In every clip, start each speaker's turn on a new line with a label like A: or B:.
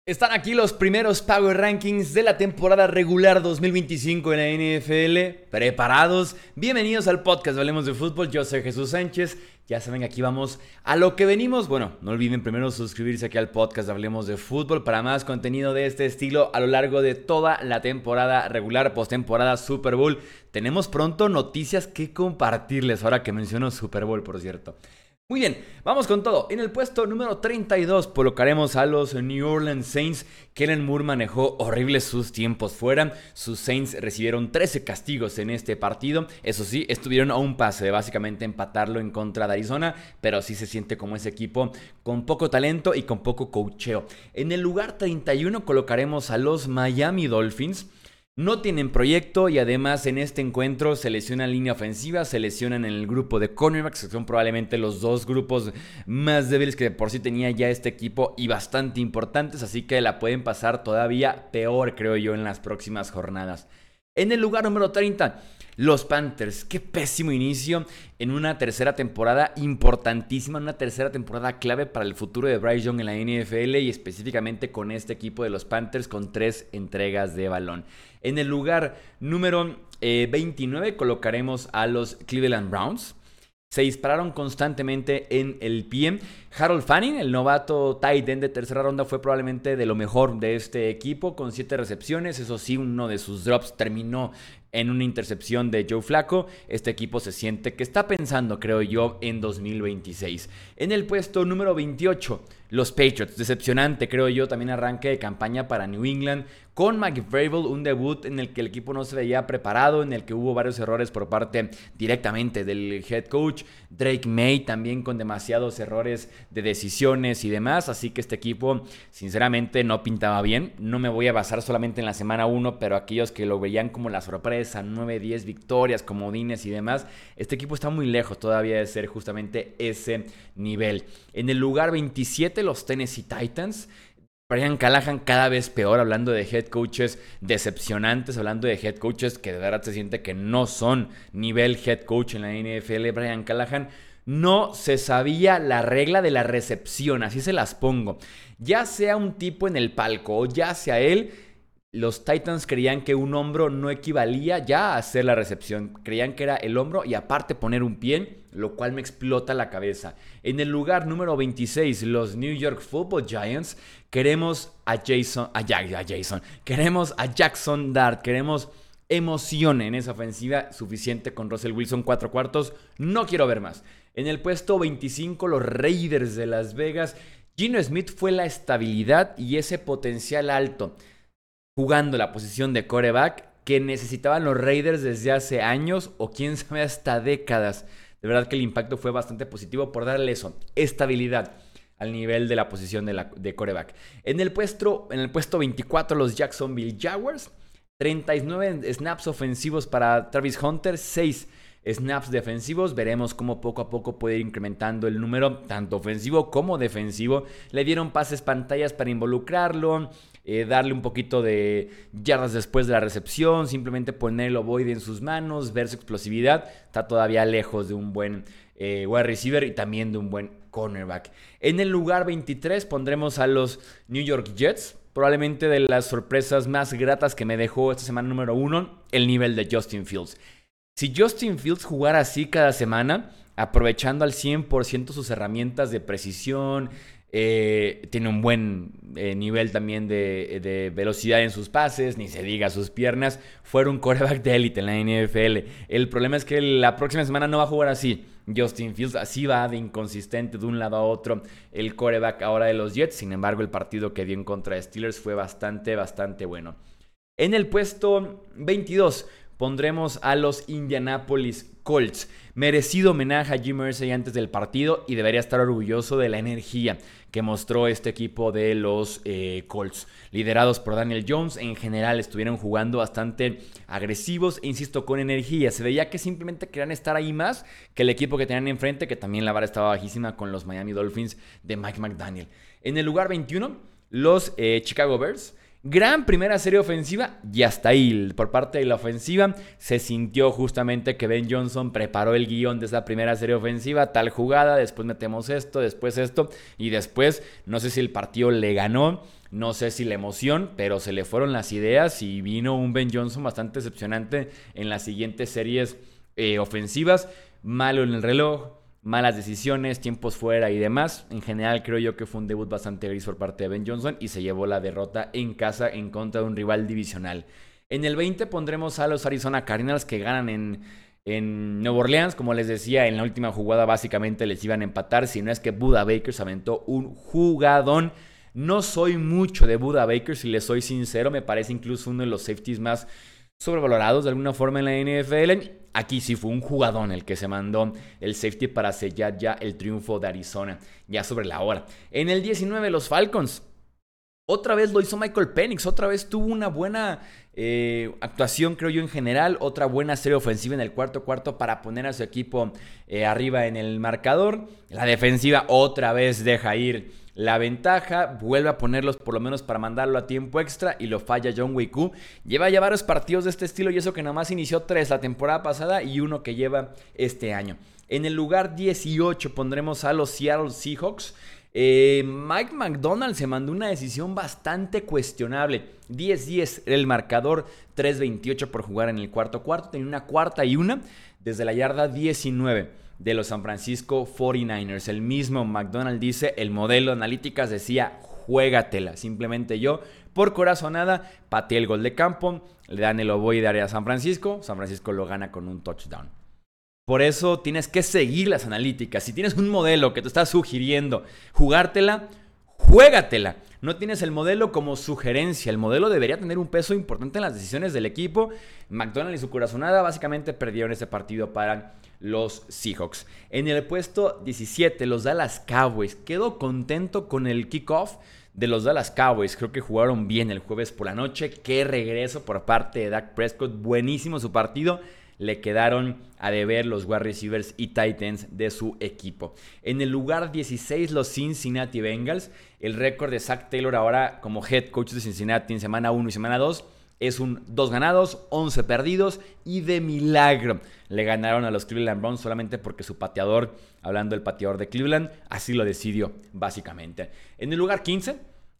A: Están aquí los primeros Power Rankings de la temporada regular 2025 en la NFL. ¿Preparados? Bienvenidos al podcast de Hablemos de Fútbol. Yo soy Jesús Sánchez. Ya saben, aquí vamos a lo que venimos. Bueno, no olviden primero suscribirse aquí al podcast de Hablemos de Fútbol para más contenido de este estilo a lo largo de toda la temporada regular, postemporada, Super Bowl. Tenemos pronto noticias que compartirles, ahora que menciono Super Bowl, por cierto. Muy bien, vamos con todo. En el puesto número 32 colocaremos a los New Orleans Saints. Kellen Moore manejó horribles sus tiempos fuera. Sus Saints recibieron 13 castigos en este partido. Eso sí, estuvieron a un pase de básicamente empatarlo en contra de Arizona, pero sí se siente como ese equipo con poco talento y con poco coacheo. En el lugar 31 colocaremos a los Miami Dolphins. No tienen proyecto y además en este encuentro se lesiona en línea ofensiva, se lesionan en el grupo de cornerbacks, que son probablemente los dos grupos más débiles que de por sí tenía ya este equipo y bastante importantes, así que la pueden pasar todavía peor, creo yo, en las próximas jornadas. En el lugar número 30, los Panthers. Qué pésimo inicio en una tercera temporada importantísima, una tercera temporada clave para el futuro de Bryce Young en la NFL y específicamente con este equipo de los Panthers con 3 entregas de balón. En el lugar número 29 colocaremos a los Cleveland Browns. Se dispararon constantemente en el pie. Harold Fanning, el novato tight end de tercera ronda, fue probablemente de lo mejor de este equipo con 7 recepciones. Eso sí, uno de sus drops terminó en una intercepción de Joe Flacco. Este equipo se siente que está pensando, creo yo, en 2026. En el puesto número 28, los Patriots. Decepcionante, creo yo, también arranque de campaña para New England. Con Mike Vrabel, un debut en el que el equipo no se veía preparado, en el que hubo varios errores por parte directamente del head coach. Drake May también con demasiados errores de decisiones y demás, así que este equipo sinceramente no pintaba bien. No me voy a basar solamente en la semana 1, pero aquellos que lo veían como la sorpresa, 9-10 victorias, comodines y demás, este equipo está muy lejos todavía de ser justamente ese nivel. En el lugar 27, los Tennessee Titans. Brian Callahan cada vez peor, hablando de head coaches decepcionantes, hablando de head coaches que de verdad se siente que no son nivel head coach en la NFL. Brian Callahan no se sabía la regla de la recepción, así se las pongo. Ya sea un tipo en el palco o ya sea él, los Titans creían que un hombro no equivalía ya a hacer la recepción. Creían que era el hombro y aparte poner un pie, lo cual me explota la cabeza. En el lugar número 26, los New York Football Giants. Queremos queremos a Jackson Dart, queremos emoción en esa ofensiva suficiente con Russell Wilson 4 cuartos. No quiero ver más. En el puesto 25, los Raiders de Las Vegas. Geno Smith fue la estabilidad y ese potencial alto jugando la posición de quarterback que necesitaban los Raiders desde hace años o quién sabe hasta décadas. De verdad que el impacto fue bastante positivo por darle eso, estabilidad al nivel de la posición de quarterback. En el puesto 24, los Jacksonville Jaguars. 39 snaps ofensivos para Travis Hunter, 6 snaps defensivos. Veremos cómo poco a poco puede ir incrementando el número, tanto ofensivo como defensivo. Le dieron pases pantallas para involucrarlo, darle un poquito de yardas después de la recepción, simplemente poner el ovoide en sus manos, ver su explosividad. Está todavía lejos de un buen wide receiver y también de un buen cornerback. En el lugar 23 pondremos a los New York Jets. Probablemente de las sorpresas más gratas que me dejó esta semana número 1, el nivel de Justin Fields. Si Justin Fields jugara así cada semana, aprovechando al 100% sus herramientas de precisión, tiene un buen nivel también de velocidad en sus pases, ni se diga sus piernas, fuera un quarterback de élite en la NFL. El problema es que la próxima semana no va a jugar así. Justin Fields así va de inconsistente de un lado a otro el quarterback ahora de los Jets. Sin embargo, el partido que dio en contra de Steelers fue bastante bueno. En el puesto 22 pondremos a los Indianapolis Colts. Merecido homenaje a Jim Irsay antes del partido y debería estar orgulloso de la energía que mostró este equipo de los Colts. Liderados por Daniel Jones, en general estuvieron jugando bastante agresivos e insisto, con energía. Se veía que simplemente querían estar ahí más que el equipo que tenían enfrente, que también la vara estaba bajísima con los Miami Dolphins de Mike McDaniel. En el lugar 21, los Chicago Bears. Gran primera serie ofensiva y hasta ahí. Por parte de la ofensiva se sintió justamente que Ben Johnson preparó el guión de esa primera serie ofensiva, tal jugada, después metemos esto, después esto y después no sé si el partido le ganó No sé si la emoción, pero se le fueron las ideas y vino un Ben Johnson bastante decepcionante en las siguientes series ofensivas. Malo en el reloj, malas decisiones, tiempos fuera y demás. En general creo yo que fue un debut bastante gris por parte de Ben Johnson y se llevó la derrota en casa en contra de un rival divisional. En el 20 pondremos a los Arizona Cardinals, que ganan en Nueva Orleans. Como les decía, en la última jugada básicamente les iban a empatar, si no es que Budda Baker se aventó un jugadón. No soy mucho de Budda Baker, si les soy sincero. Me parece incluso uno de los safeties más sobrevalorados de alguna forma en la NFL. Aquí sí fue un jugadón el que se mandó el safety para sellar ya el triunfo de Arizona, ya sobre la hora. En el 19, los Falcons. Otra vez lo hizo Michael Penix, otra vez tuvo una buena actuación, creo yo, en general. Otra buena serie ofensiva en el cuarto para poner a su equipo arriba en el marcador. La defensiva otra vez deja ir la ventaja, vuelve a ponerlos por lo menos para mandarlo a tiempo extra y lo falla John Wiku. Lleva ya varios partidos de este estilo y eso que nomás inició 3 la temporada pasada y 1 que lleva este año. En el lugar 18 pondremos a los Seattle Seahawks. Mike McDonald se mandó una decisión bastante cuestionable. 10-10 el marcador, 3-28 por jugar en el cuarto. Tenía una 4ª desde la yarda 19 de los San Francisco 49ers. El mismo McDonald dice, el modelo analíticas decía, juégatela. Simplemente yo, por corazonada, pateé el gol de campo, le dan el ovoide de área a San Francisco lo gana con un touchdown. Por eso tienes que seguir las analíticas. Si tienes un modelo que te está sugiriendo jugártela, juégatela. No tienes el modelo como sugerencia. El modelo debería tener un peso importante en las decisiones del equipo. McDonald y su corazonada básicamente perdieron ese partido para los Seahawks. En el puesto 17, los Dallas Cowboys. Quedo contento con el kickoff de los Dallas Cowboys. Creo que jugaron bien el jueves por la noche. Qué regreso por parte de Dak Prescott. Buenísimo su partido. Le quedaron a deber los wide receivers y tight ends de su equipo. En el lugar 16, los Cincinnati Bengals. El récord de Zach Taylor ahora como head coach de Cincinnati en semana 1 y semana 2 es un 2 ganados, 11 perdidos y de milagro le ganaron a los Cleveland Browns solamente porque su pateador, hablando del pateador de Cleveland, así lo decidió básicamente. En el lugar 15,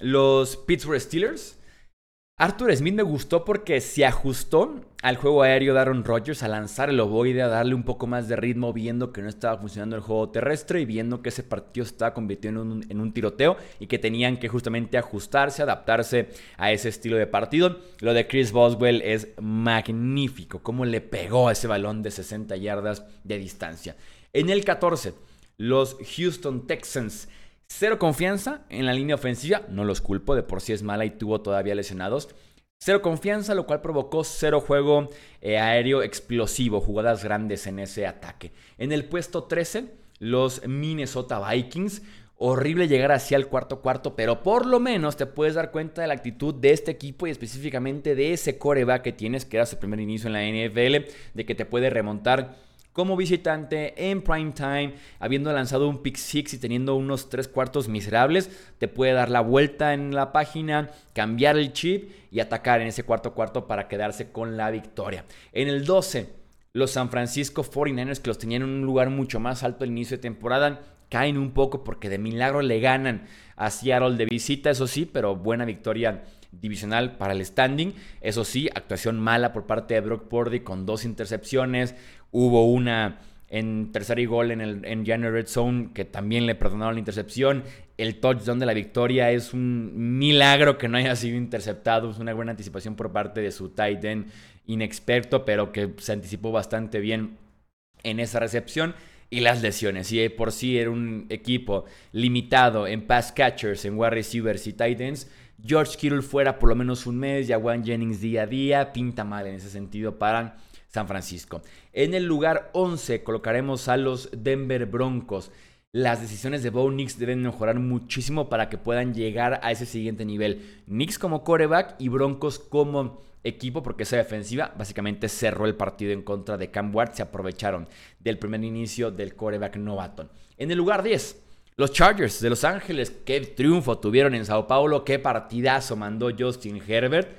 A: los Pittsburgh Steelers. Arthur Smith me gustó porque se ajustó al juego aéreo de Aaron Rodgers a lanzar el ovoide, a darle un poco más de ritmo, viendo que no estaba funcionando el juego terrestre y viendo que ese partido se estaba convirtiendo en un tiroteo y que tenían que justamente ajustarse, adaptarse a ese estilo de partido. Lo de Chris Boswell es magnífico, cómo le pegó a ese balón de 60 yardas de distancia. En el 14, los Houston Texans. Cero confianza en la línea ofensiva, no los culpo, de por sí es mala y tuvo todavía lesionados. Cero confianza, lo cual provocó cero juego aéreo explosivo, jugadas grandes en ese ataque. En el puesto 13, los Minnesota Vikings. Horrible llegar hacia el cuarto, pero por lo menos te puedes dar cuenta de la actitud de este equipo y específicamente de ese quarterback que tienes, que era su primer inicio en la NFL, de que te puede remontar como visitante en prime time, habiendo lanzado un pick six y teniendo unos 3/4 miserables, te puede dar la vuelta en la página, cambiar el chip y atacar en ese cuarto para quedarse con la victoria. En el 12, los San Francisco 49ers, que los tenían en un lugar mucho más alto al inicio de temporada, caen un poco porque de milagro le ganan a Seattle de visita, eso sí, pero buena victoria divisional para el standing. Eso sí, actuación mala por parte de Brock Purdy con 2 intercepciones. Hubo una en tercer y gol en January Red Zone que también le perdonaron la intercepción. El touchdown de la victoria es un milagro que no haya sido interceptado. Es una buena anticipación por parte de su tight end inexperto, pero que se anticipó bastante bien en esa recepción. Y las lesiones, y por sí era un equipo limitado en pass catchers, en wide receivers y tight ends. George Kittle fuera por lo menos un mes, Jawan Jennings día a día, pinta mal en ese sentido para San Francisco. En el lugar 11 colocaremos a los Denver Broncos. Las decisiones de Bo Nix deben mejorar muchísimo para que puedan llegar a ese siguiente nivel. Nix como quarterback y Broncos como equipo, porque esa defensiva básicamente cerró el partido en contra de Cam Ward. Se aprovecharon del primer inicio del quarterback novato. En el lugar 10, los Chargers de Los Ángeles. Qué triunfo tuvieron en Sao Paulo, qué partidazo mandó Justin Herbert.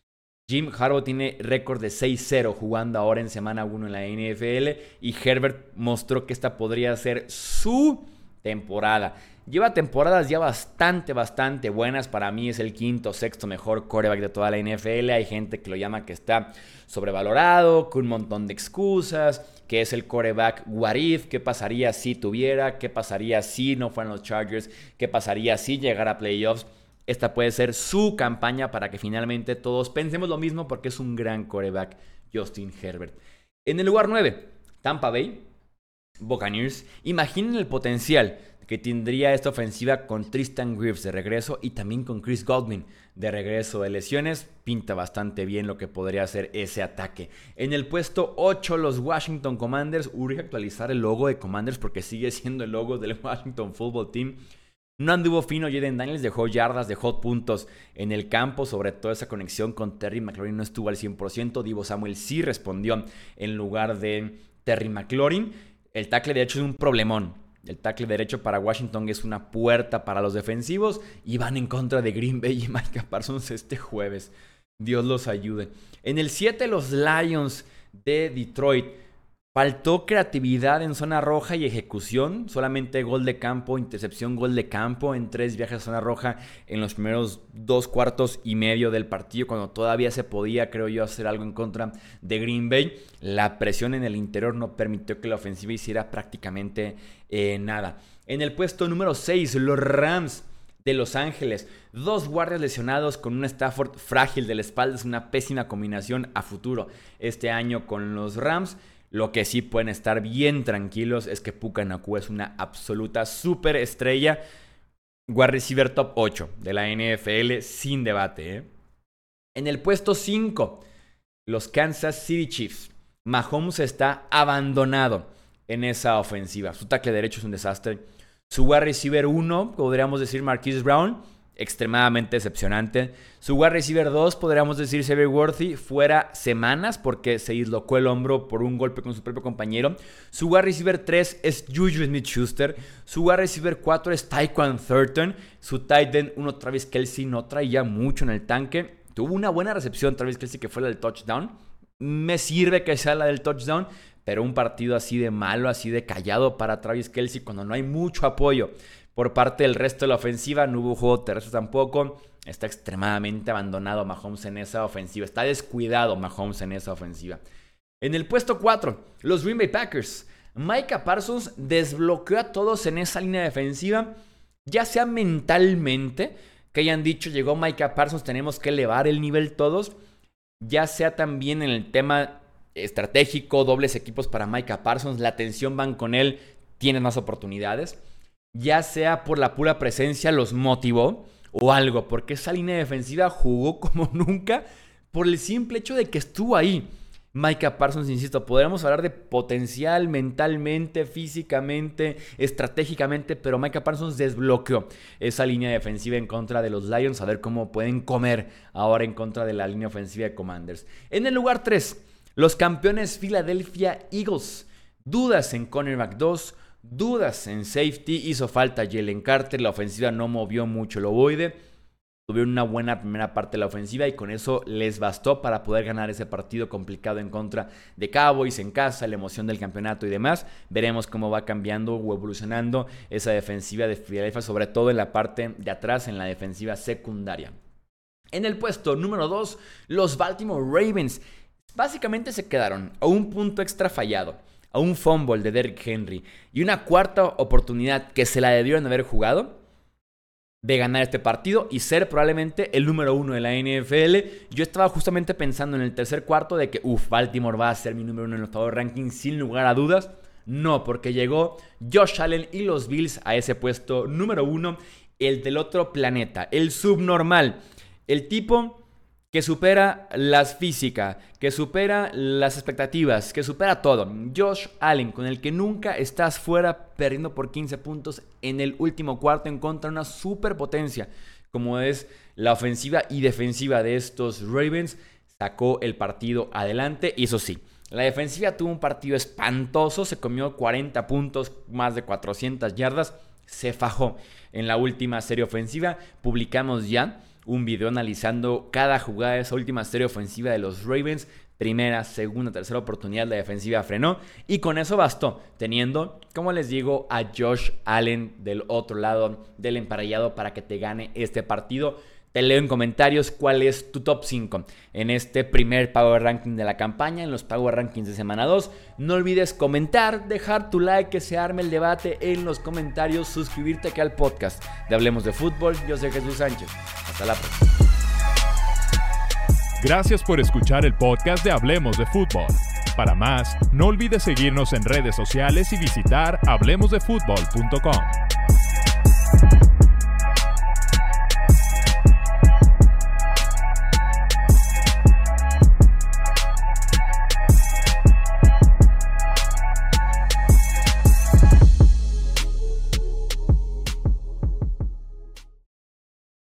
A: Jim Harbaugh tiene récord de 6-0 jugando ahora en semana 1 en la NFL y Herbert mostró que esta podría ser su temporada. lleva temporadas ya bastante buenas. Para mí es el quinto o sexto mejor quarterback de toda la NFL. Hay gente que lo llama que está sobrevalorado, con un montón de excusas, que es el quarterback what if, qué pasaría si tuviera, qué pasaría si no fueran los Chargers, qué pasaría si llegara a playoffs. Esta puede ser su campaña para que finalmente todos pensemos lo mismo, porque es un gran quarterback, Justin Herbert. En el lugar 9, Tampa Bay Buccaneers. Imaginen el potencial que tendría esta ofensiva con Tristan Wirfs de regreso y también con Chris Godwin de regreso de lesiones. Pinta bastante bien lo que podría ser ese ataque. En el puesto 8, los Washington Commanders. Urge actualizar el logo de Commanders porque sigue siendo el logo del Washington Football Team. No anduvo fino Jaden Daniels, dejó yardas, dejó puntos en el campo, sobre todo esa conexión con Terry McLaurin no estuvo al 100%. Deebo Samuel sí respondió en lugar de Terry McLaurin. El tackle derecho es un problemón. El tackle derecho para Washington es una puerta para los defensivos y van en contra de Green Bay y Micah Parsons este jueves. Dios los ayude. En el 7, los Lions de Detroit. Faltó creatividad en zona roja y ejecución. Solamente gol de campo, intercepción, gol de campo en 3 viajes a zona roja en los primeros 2 cuartos y medio del partido, cuando todavía se podía, creo yo, hacer algo en contra de Green Bay. La presión en el interior no permitió que la ofensiva hiciera prácticamente nada. En el puesto número 6, los Rams de Los Ángeles. 2 guardias lesionados con un Stafford frágil de la espalda. Es una pésima combinación a futuro este año con los Rams. Lo que sí pueden estar bien tranquilos es que Puka Nacua es una absoluta super estrella. Wide receiver top 8 de la NFL sin debate. En el puesto 5, los Kansas City Chiefs. Mahomes está abandonado en esa ofensiva. Su tackle derecho es un desastre. Su wide receiver 1, podríamos decir Marquise Brown, extremadamente decepcionante. Su wide receiver 2, podríamos decir Xavier Worthy, fuera semanas porque se dislocó el hombro por un golpe con su propio compañero. Su wide receiver 3 es Juju Smith-Schuster. Su wide receiver 4 es Tyquan Thornton. Su tight end 1, Travis Kelce, no traía mucho en el tanque. Tuvo una buena recepción Travis Kelce, que fue la del touchdown. Me sirve que sea la del touchdown, pero un partido así de malo, así de callado para Travis Kelce cuando no hay mucho apoyo por parte del resto de la ofensiva. No hubo juego terrestre tampoco. Está extremadamente abandonado Mahomes en esa ofensiva. Está descuidado Mahomes en esa ofensiva. En el puesto 4, los Green Bay Packers. Micah Parsons desbloqueó a todos en esa línea defensiva. Ya sea mentalmente, que hayan dicho, llegó Micah Parsons, tenemos que elevar el nivel todos. Ya sea también en el tema estratégico, dobles equipos para Micah Parsons. La atención van con él, tienen más oportunidades. Ya sea por la pura presencia los motivó o algo, porque esa línea defensiva jugó como nunca por el simple hecho de que estuvo ahí. Micah Parsons, insisto, podríamos hablar de potencial mentalmente, físicamente, estratégicamente, pero Micah Parsons desbloqueó esa línea defensiva en contra de los Lions. A ver cómo pueden comer ahora en contra de la línea ofensiva de Commanders. En el lugar 3, los campeones Philadelphia Eagles. Dudas en cornerback 2. Dudas en safety, hizo falta Jalen Carter, la ofensiva no movió mucho el ovoide, tuvieron una buena primera parte de la ofensiva y con eso les bastó para poder ganar ese partido complicado en contra de Cowboys en casa, la emoción del campeonato y demás. Veremos cómo va cambiando o evolucionando esa defensiva de Philadelphia, sobre todo en la parte de atrás, en la defensiva secundaria. En el puesto número 2, los Baltimore Ravens básicamente se quedaron a un punto extra fallado, a un fumble de Derrick Henry y una cuarta oportunidad que se la debieron haber jugado de ganar este partido y ser probablemente el número 1 de la NFL. Yo estaba justamente pensando en el tercer cuarto de que Baltimore va a ser mi número 1 en los Power Rankings sin lugar a dudas. No, porque llegó Josh Allen y los Bills a ese puesto número 1, el del otro planeta, el subnormal, el tipo que supera las físicas, que supera las expectativas, que supera todo. Josh Allen, con el que nunca estás fuera perdiendo por 15 puntos en el último cuarto en contra de una superpotencia como es la ofensiva y defensiva de estos Ravens, sacó el partido adelante. Y eso sí, la defensiva tuvo un partido espantoso, se comió 40 puntos, más de 400 yardas, se fajó en la última serie ofensiva. Publicamos ya un video analizando cada jugada de esa última serie ofensiva de los Ravens. primera, segunda, tercera oportunidad la defensiva frenó y con eso bastó, teniendo, como les digo, a Josh Allen del otro lado del emparrillado para que te gane este partido. Te leo en comentarios cuál es tu top 5 en este primer Power Ranking de la campaña, en los Power Rankings de semana 2. No olvides comentar, dejar tu like, que se arme el debate en los comentarios, suscribirte aquí al podcast de Hablemos de Fútbol. Yo soy Jesús Sánchez. Hasta la próxima.
B: Gracias por escuchar el podcast de Hablemos de Fútbol. Para más, no olvides seguirnos en redes sociales y visitar hablemosdefutbol.com.